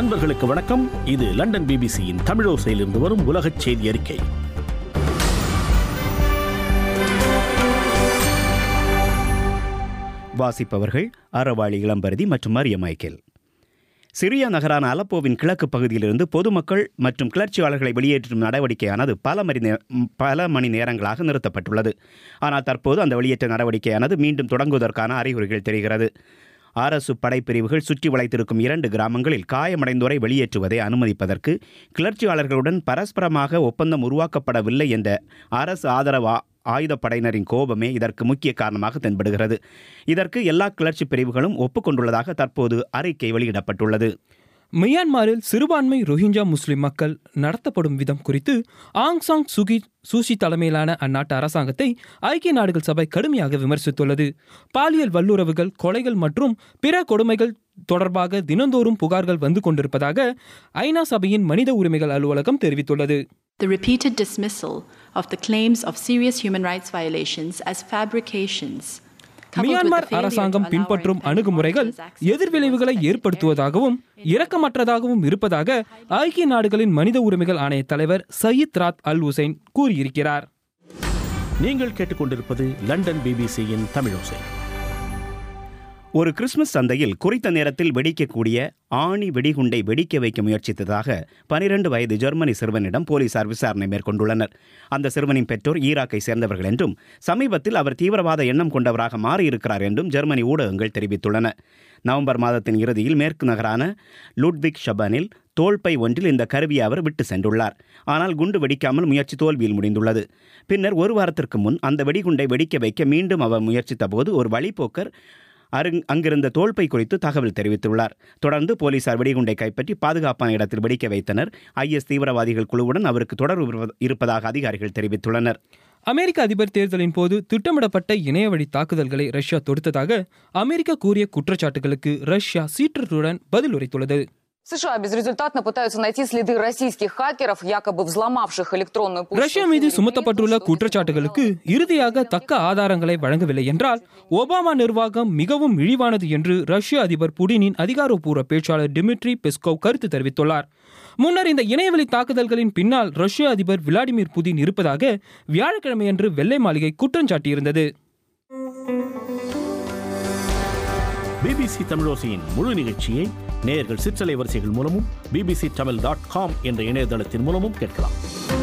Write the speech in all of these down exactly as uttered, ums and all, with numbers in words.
அன்பர்களுக்கு வணக்கம். இது லண்டன் பிபிசியின் தமிழோசையிலிருந்து வரும் உலகச் செய்தி அறிக்கை. வாசிப்பவர்கள் அறவாளி இளம்பரதி மற்றும் மரிய மைக்கேல். சிரியா நகரான அலப்போவின் கிழக்கு பகுதியிலிருந்து பொதுமக்கள் மற்றும் கிளர்ச்சியாளர்களை வெளியேற்றும் நடவடிக்கையானது பல மணி பல மணி நேரங்களாக நிறுத்தப்பட்டுள்ளது. ஆனால் தற்போது அந்த வெளியேற்ற நடவடிக்கையானது மீண்டும் தொடங்குவதற்கான அறிகுறிகள் தெரிகிறது. அரசு படைப்பிரிவுகள் சுற்றி வளைத்திருக்கும் இரண்டு கிராமங்களில் காயமடைந்தோரை வெளியேற்றுவதை அனுமதிப்பதற்கு கிளர்ச்சியாளர்களுடன் பரஸ்பரமாக ஒப்பந்தம் உருவாக்கப்படவில்லை என்ற அரசு ஆதரவு ஆயுதப்படையினரின் கோபமே இதற்கு முக்கிய காரணமாக தென்படுகிறது. இதற்கு எல்லா கிளர்ச்சி பிரிவுகளும் ஒப்புக்கொண்டுள்ளதாக தற்போது அறிக்கை வெளியிடப்பட்டுள்ளது. மியான்மரில் சிறுபான்மை ரோஹிஞ்சா முஸ்லிம் மக்கள் நடத்தப்படும் விதம் குறித்து ஆங் சாங் சுகி சூசி தலைமையிலான அந்நாட்டு அரசாங்கத்தை ஐக்கிய நாடுகள் சபை கடுமையாக விமர்சித்துள்ளது. பாலியல் வல்லுறவுகள், கொலைகள் மற்றும் பிற கொடுமைகள் தொடர்பாக தினந்தோறும் புகார்கள் வந்து கொண்டிருப்பதாக ஐநா சபையின் மனித உரிமைகள் அலுவலகம் தெரிவித்துள்ளது. The repeated dismissal of the claims of serious human rights violations as fabrications. Myanmar அரசாங்கம் பின்பற்றும் அணுகுமுறைகள் எதிர்விளைவுகளை ஏற்படுத்துவதாகவும் இரக்கமற்றதாகவும் இருப்பதாக ஐக்கிய நாடுகளின் மனித உரிமைகள் ஆணைய தலைவர் சயீத் ராத் அல் ஹுசைன் கூறியிருக்கிறார். நீங்கள் கேட்டுக்கொண்டிருப்பது லண்டன் பிபிசியின் தமிழோசை. ஒரு கிறிஸ்துமஸ் சந்தையில் குறித்த நேரத்தில் வெடிக்கக்கூடிய ஆணி வெடிகுண்டை வெடிக்க வைக்க முயற்சித்ததாக பனிரெண்டு வயது ஜெர்மனி சிறுவனிடம் போலீசார் விசாரணை மேற்கொண்டுள்ளனர். அந்த சிறுவனின் பெற்றோர் ஈராக்கை சேர்ந்தவர்கள் என்றும் சமீபத்தில் அவர் தீவிரவாத எண்ணம் கொண்டவராக மாறியிருக்கிறார் என்றும் ஜெர்மனி ஊடகங்கள் தெரிவித்துள்ளன. நவம்பர் மாதத்தின் இறுதியில் மேற்கு நகரான லுட்விக் ஷபனில் தோல்பை ஒன்றில் இந்த கருவியை அவர் விட்டு சென்றுள்ளார். ஆனால் குண்டு வெடிக்காமல் முயற்சி தோல்வியில் முடிந்துள்ளது. பின்னர் ஒரு வாரத்திற்கு முன் அந்த வெடிகுண்டை வெடிக்க வைக்க மீண்டும் அவர் முயற்சித்த போது ஒரு வழிப்போக்கர் அருங் அங்கிருந்த தோல்பை குறித்து தகவல் தெரிவித்துள்ளார். தொடர்ந்து போலீசார் வெடிகுண்டை கைப்பற்றி பாதுகாப்பான இடத்தில் வெடிக்க வைத்தனர். ஐஎஸ் தீவிரவாதிகள் குழுவுடன் அவருக்கு தொடர்பு இருப்பதாக அதிகாரிகள் தெரிவித்துள்ளனர். அமெரிக்க அதிபர் தேர்தலின் போது திட்டமிடப்பட்ட இணையவழி தாக்குதல்களை ரஷ்யா தொடுத்ததாக அமெரிக்கா கூறிய குற்றச்சாட்டுகளுக்கு ரஷ்யா சீற்றத்துடன் பதில் உரைத்துள்ளது. США безрезультатно пытаются найти следы российских хакеров, якобы взломавших электронную почту. ரஷ்யா மீது சுமத்தப்பட்டுள்ள குற்றச்சாட்டுகளுக்கு இறுதியாக தக்க ஆதாரங்களை வழங்கவில்லை என்றால் ஒபாமா நிர்வாகம் மிகவும் இழிவானது என்று ரஷ்ய அதிபர் புடினின் அதிகாரப்பூர்வ பேச்சாளர் டிமிட்ரி பெஸ்கோவ் கருத்து தெரிவித்துள்ளார். முன்னர் இந்த இணையவழி தாக்குதல்களின் பின்னால் ரஷ்ய அதிபர் விளாடிமிர் புதின் இருப்பதாக வியாழக்கிழமையன்று வெள்ளை மாளிகை குற்றம் சாட்டியிருந்தது. பிபிசி தமிழோசையின் முழு நிகழ்ச்சியை நேயர்கள் சிற்றலை வரிசைகள் மூலமும் பிபிசி தமிழ் டாட் காம் என்ற இணையதளத்தின் மூலமும் கேட்கலாம்.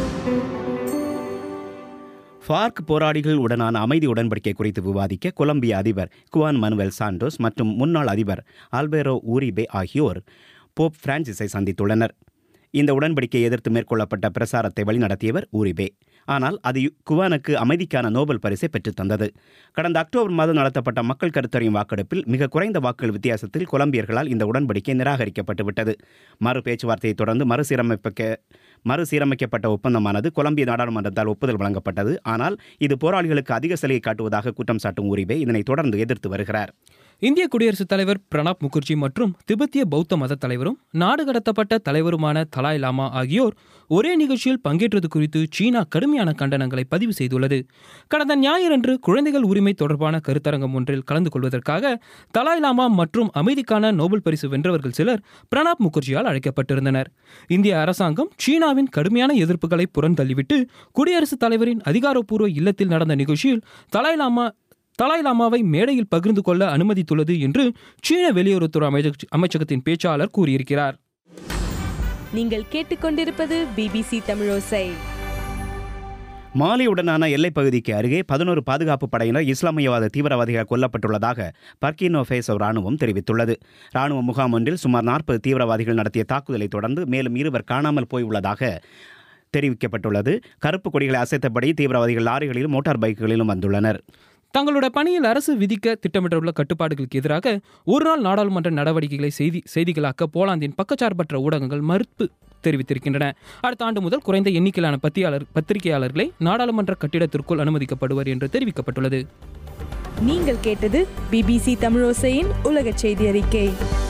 ஃபார்க் போராளிகள் உடனான அமைதி உடன்படிக்கை குறித்து விவாதிக்க கொலம்பிய அதிபர் குவான் மனுவல் சாண்டோஸ் மற்றும் முன்னாள் அதிபர் ஆல்பேரோ ஊரிபே ஆகியோர் போப் பிரான்சிஸை சந்தித்துள்ளனர். இந்த உடன்படிக்கையை எதிர்த்து மேற்கொள்ளப்பட்ட பிரசாரத்தை வழிநடத்தியவர் ஊரிபே. ஆனால் அது குவானுக்கு அமைதிக்கான நோபல் பரிசை பெற்றுத் தந்தது. கடந்த அக்டோபர் மாதம் நடத்தப்பட்ட மக்கள் கருத்தறியும் வாக்கெடுப்பில் மிக குறைந்த வாக்குகள் வித்தியாசத்தில் கொலம்பியர்களால் இந்த உடன்படிக்கை நிராகரிக்கப்பட்டுவிட்டது. மறு பேச்சுவார்த்தையை தொடர்ந்து மறுசீரமைக்க மறுசீரமைக்கப்பட்ட ஒப்பந்தமானது கொலம்பிய நாடாளுமன்றத்தால் ஒப்புதல் வழங்கப்பட்டது. ஆனால் இது போராளிகளுக்கு அதிக சலுகை காட்டுவதாக குற்றம் சாட்டும் ஊரிபே இதனை தொடர்ந்து எதிர்த்து வருகிறார். இந்திய குடியரசுத் தலைவர் பிரணாப் முகர்ஜி மற்றும் திபெத்திய பௌத்த மத தலைவரும் நாடு கடத்தப்பட்ட தலைவருமான தலாய் லாமா ஆகியோர் ஒரே நிகழ்ச்சியில் பங்கேற்றது குறித்து சீனா கடுமையான கண்டனங்களை பதிவு செய்துள்ளது. கடந்த ஞாயிறன்று குழந்தைகள் உரிமை தொடர்பான கருத்தரங்கம் ஒன்றில் கலந்து கொள்வதற்காக தலாய் லாமா மற்றும் அமைதிக்கான நோபல் பரிசு வென்றவர்கள் சிலர் பிரணாப் முகர்ஜியால் அழைக்கப்பட்டிருந்தனர். இந்திய அரசாங்கம் சீனாவின் கடுமையான எதிர்ப்புகளை புறந்தள்ளிவிட்டு குடியரசுத் தலைவரின் அதிகாரப்பூர்வ இல்லத்தில் நடந்த நிகழ்ச்சியில் தலாய் லாமா தலாய் லாமாவை மேடையில் பகிர்ந்து கொள்ள அனுமதித்துள்ளது என்று சீன வெளியுறவுத்துறை அமைச்சகத்தின் பேச்சாளர் கூறியிருக்கிறார். நீங்கள் கேட்டுக்கொண்டிருப்பது பிபிசி தமிழோசை. மாலியுடனான எல்லைப் பகுதிக்கு அருகே பதினோரு பாதுகாப்பு படையினர் இஸ்லாமியவாத தீவிரவாதிகள் கொல்லப்பட்டுள்ளதாக பர்கினோ ஃபேசோ ராணுவம் தெரிவித்துள்ளது. ராணுவ முகாம் ஒன்றில் சுமார் நாற்பது தீவிரவாதிகள் நடத்திய தாக்குதலை தொடர்ந்து மேலும் இருவர் காணாமல் போயுள்ளதாக தெரிவிக்கப்பட்டுள்ளது. கருப்பு கொடிகளை அசைத்தபடி தீவிரவாதிகள் லாரிகளிலும் மோட்டார் பைக்குகளிலும் வந்துள்ளனர். தங்களுடைய பணியில் அரசு விதிக்க திட்டமிட்டுள்ள கட்டுப்பாடுகளுக்கு எதிராக ஒருநாள் நாடாளுமன்ற நடவடிக்கைகளை செய்தி செய்திகளாக்க போலாந்தின் பக்கச்சார்பற்ற ஊடகங்கள் மறுப்பு தெரிவித்திருக்கின்றன. அடுத்த ஆண்டு முதல் குறைந்த எண்ணிக்கையிலான பத்தியாளர் பத்திரிகையாளர்களை நாடாளுமன்ற கட்டிடத்திற்குள் அனுமதிக்கப்படுவர் என்று தெரிவிக்கப்பட்டுள்ளது. நீங்கள் கேட்டது பிபிசி தமிழோசையின் உலக செய்தி அறிக்கை.